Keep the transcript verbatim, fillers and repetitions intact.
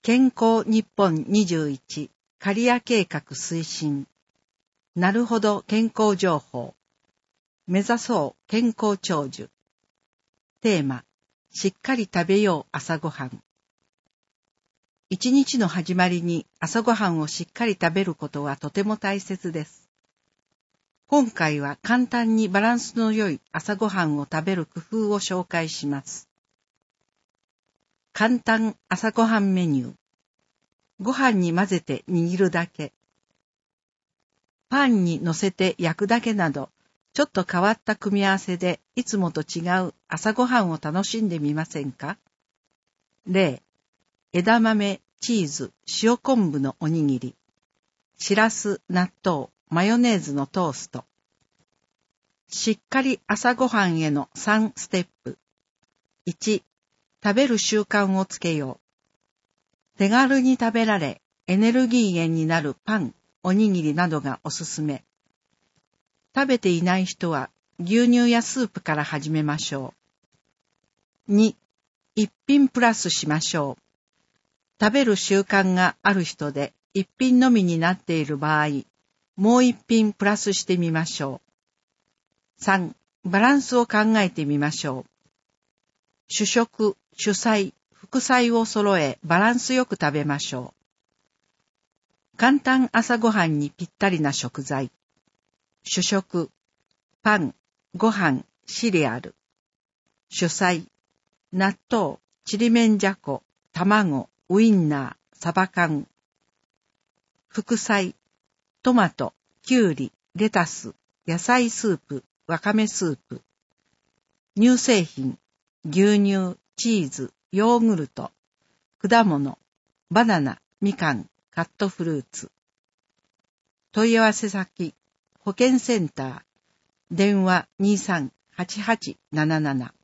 健康日本にじゅういち刈谷計画推進。なるほど健康情報。目指そう健康長寿。テーマ、しっかり食べよう朝ごはん。一日の始まりに朝ごはんをしっかり食べることはとても大切です。今回は簡単にバランスの良い朝ごはんを食べる工夫を紹介します。簡単朝ごはんメニュー。ご飯に混ぜて握るだけ。パンに乗せて焼くだけなど、ちょっと変わった組み合わせでいつもと違う朝ごはんを楽しんでみませんか？例、枝豆、チーズ、塩昆布のおにぎり、しらす、納豆、マヨネーズのトースト。しっかり朝ごはんへのさんステップ。いち、食べる習慣をつけよう。手軽に食べられ、エネルギー源になるパン、おにぎりなどがおすすめ。食べていない人は牛乳やスープから始めましょう。に、一品プラスしましょう。食べる習慣がある人で一品のみになっている場合、もう一品プラスしてみましょう。さん、バランスを考えてみましょう。主食、主菜、副菜を揃えバランスよく食べましょう。簡単朝ごはんにぴったりな食材。主食、パン、ご飯、シリアル。主菜、納豆、ちりめんじゃこ、卵、ウインナー、サバ缶。副菜、トマト、キュウリ、レタス、野菜スープ、わかめスープ。乳製品、牛乳、チーズ、ヨーグルト、果物、バナナ、みかん、カットフルーツ。問い合わせ先、保健センター、電話にさんはちはちなななな。